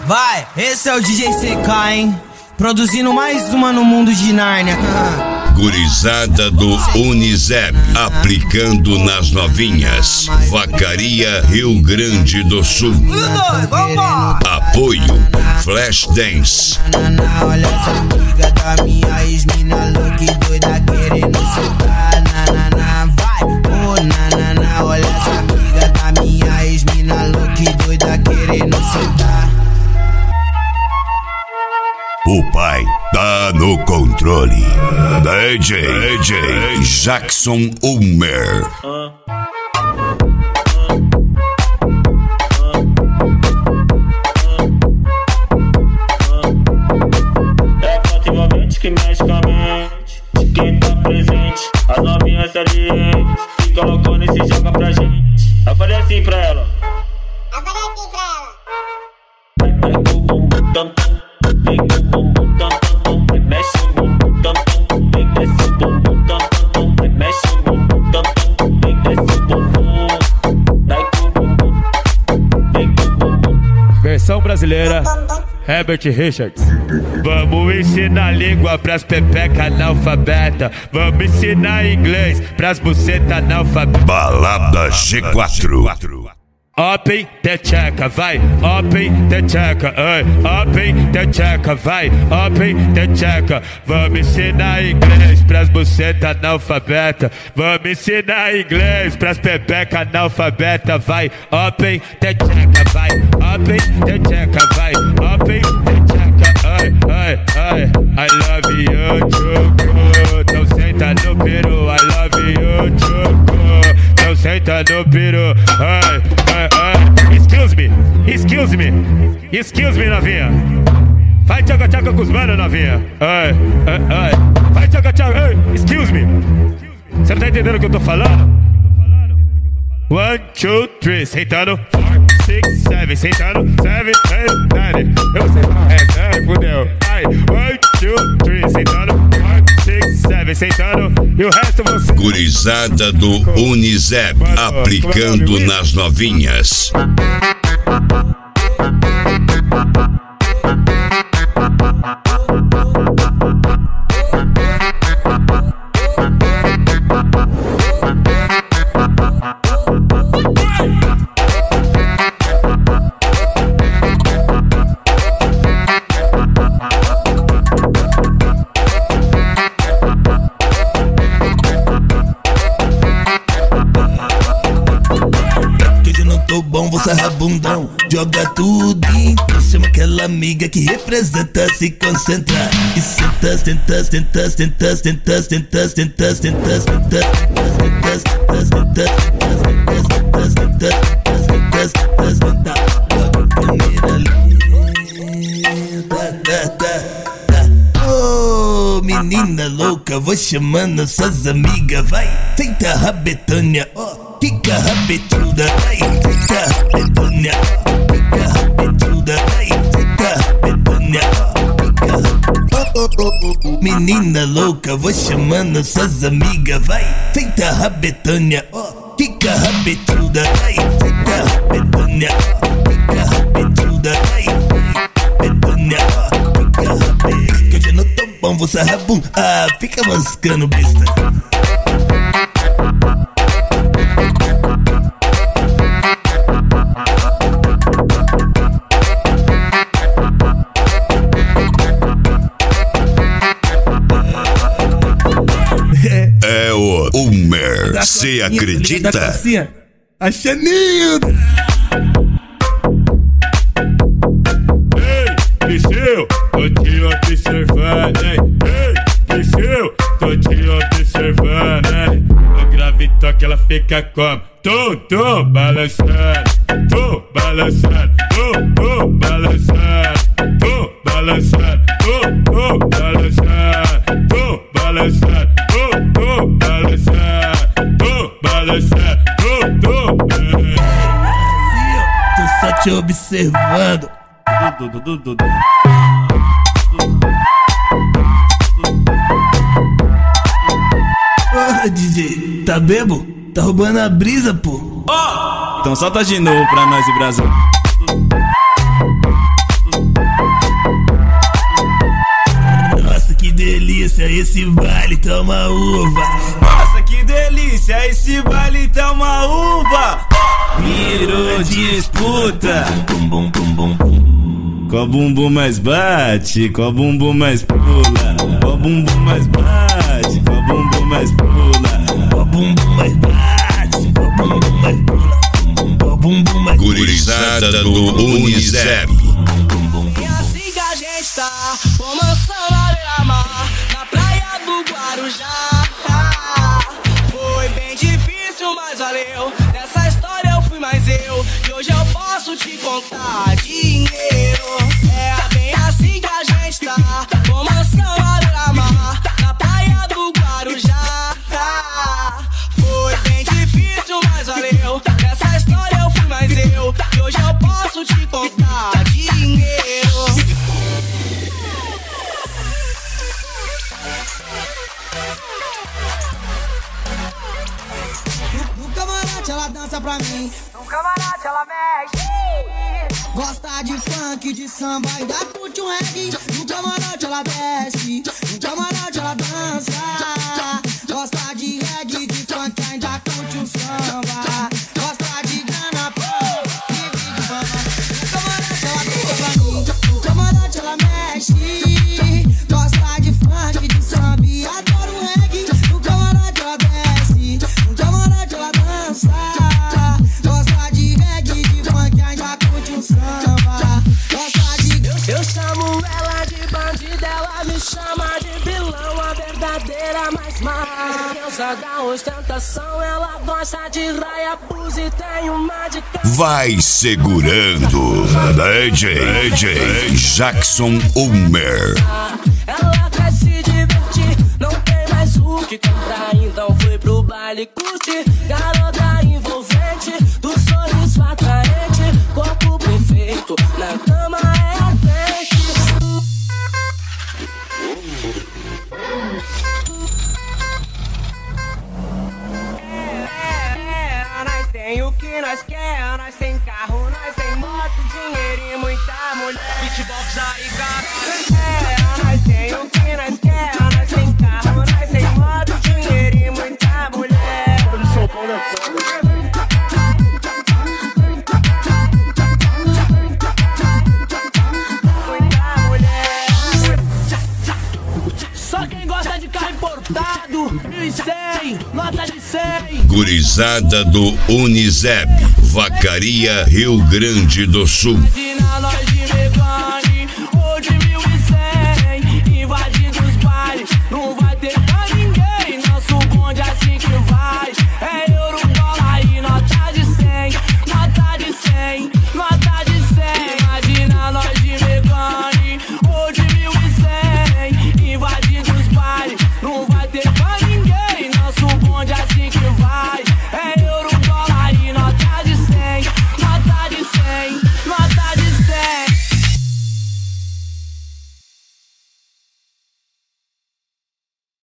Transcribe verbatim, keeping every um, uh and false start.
Vai, esse é o D J C K, hein? Produzindo mais uma no mundo de Nárnia. Gurizada do Unisep, aplicando nas novinhas. Vacaria, Rio Grande do Sul. Apoio Flashdance. Olha essa amiga da minha ex-mina louca e doida querendo soltar. Nanana, vai, oh nanana. Olha essa amiga da minha ex-mina louca e doida querendo soltar. O pai tá no controle. D J, D J Jackson Ulmer. É foto envolvente que mexe com a mente de quem tá presente. As novinhas salientes se colocando e se joga pra gente. Eu falei assim pra ela. Eu falei assim pra ela. Vai, vai com o bumbum tam tam. Vem com o bumbum tam tam tam. Vai, mexe o bumbum tam tam. Vem, desce o bumbum tam tam tam. Vai, mexe o bumbum tam tam. Vem, desce o bumbum. Vai com o bumbum. Vem com o bumbum. Versão brasileira, Herbert Richards. Vamos ensinar língua pras pepeca analfabeta. Vamos ensinar inglês pras buceta analfabeta. Balada G quatro. Open the checa, vai, open the checa, ai, open the checa, vai, open the checa. Vamos ensinar inglês pras buceta analfabeta. Vamos ensinar inglês pras pepeca analfabeta, vai, open the checa, vai, open the checa, vai, open the checa, ai, ai, ai. I love you, choco, então senta no peru, I love you, choco. Então senta no peru, ai, ai, ai. Excuse me, excuse me, excuse me, novinha. Vai tchaca tchaca com os manos, novinha. Ai, ai, ai. Vai tchaca tchaca, ai, excuse me. Você não tá entendendo o que eu tô falando? One, two, three, sentando. Four, six, seven, sentando. Seven, eight, nine. Eu sei lá, é, ai, fudeu. Ai, one, two, three, sentando. Four, six, seven, sentando. E o resto você. Gurizada do Unisep, aplicando nas novinhas. Bom, você é bundão, joga tudo então chama aquela amiga que representa, se concentra e senta, senta, senta, senta, senta, senta, senta, senta, senta, senta, senta, oh, menina louca, vou chamando suas amigas, vai, senta rabetânia, oh. Fica rabetuda, vai, fica rabetânia. Fica rabetuda, vai, fica rabetânia. Oh, oh, oh, oh. Menina louca, vou chamando suas amigas, vai, fica rabetânia. Oh, fica rabetuda, vai, fica rabetânia. Fica rabetuda, vai, rabetânia. Fica rabetânia. Que eu já não tô bom, você é rabum. Ah, fica mascando besta. É o Ulmer, cê acredita? A Xaninho! Ei, Piscil, tô te observando, hein? Ei, Piscil, tô te observando, hein? No grave toque ela fica como? Tum, tum, balançando, tum, balançando, tum, tum, balançando, tum, balançando, tum, tum, balançando, tum, balançando, tum, tum, balançando, tum, balançando, tum, tum. Tô só te observando. Porra, D J, tá bebo? Tá roubando a brisa, pô. Oh! Então solta de novo pra nós, Brasil. uma uva. Nossa, que delícia, esse baile tá uma uva. Virou disputa. Bum, bum, bum, bum, bum. Qual bumbum mais bate, qual bumbum mais pula. Qual bumbum mais bate, qual bumbum mais pula. Qual bumbum mais bate, qual bumbum mais pula. Qual bumbum mais pula. Gurizada do Unisep. É assim que a gente tá, com mansão na beira-mar, na praia do Guarujá. Foi bem difícil, mas valeu. Nessa história eu fui mais eu, e hoje eu posso te contar dinheiro. É bem assim que a gente tá, com mansão na beira-mar, na praia do Guarujá. Foi bem difícil, mas valeu. Nessa história eu fui mais eu, e hoje eu posso te contar dinheiro. No camarote ela dança pra mim, No camarote ela mexe. gosta de funk, de samba, ainda curte um reggae. No camarote ela desce, no camarote ela dança. Gosta de reggae, de funk, ainda curte um samba. Gosta de grana, pô, vive de fama. No camarote ela dança pra mim, no camarote ela mexe. Gosta de funk, de samba, e adora um reggae. No camarote ela desce, no camarote ela dança. Gosta de reggae, de funk, ainda curte um samba. Gosta de... Eu chamo ela de bandida, ela me chama de vilão. A verdadeira mais má, deusa da ostentação. Ela gosta de raia, blues e tem uma de cada. Vai segurando. D J, D J Jackson Ulmer. Ela quer se divertir, não tem mais o que comprar. Então foi pro baile curtir. Garota envolvente, do sorriso atraente, corpo perfeito, na cama é ardente. É, é, nós tem o que nós quer, nós tem carro, nós tem moto, dinheiro e muita mulher. Beatbox aí, cara. É, nós tem o que nós quer, nós tem carro, nós tem moto, dinheiro e muita mulher. São Paulo é foda. Muita mulher. Só quem gosta de carro importado, mil e cem, nota de cem. Gurizada do Unisep, Vacaria, Rio Grande do Sul. Imagina nós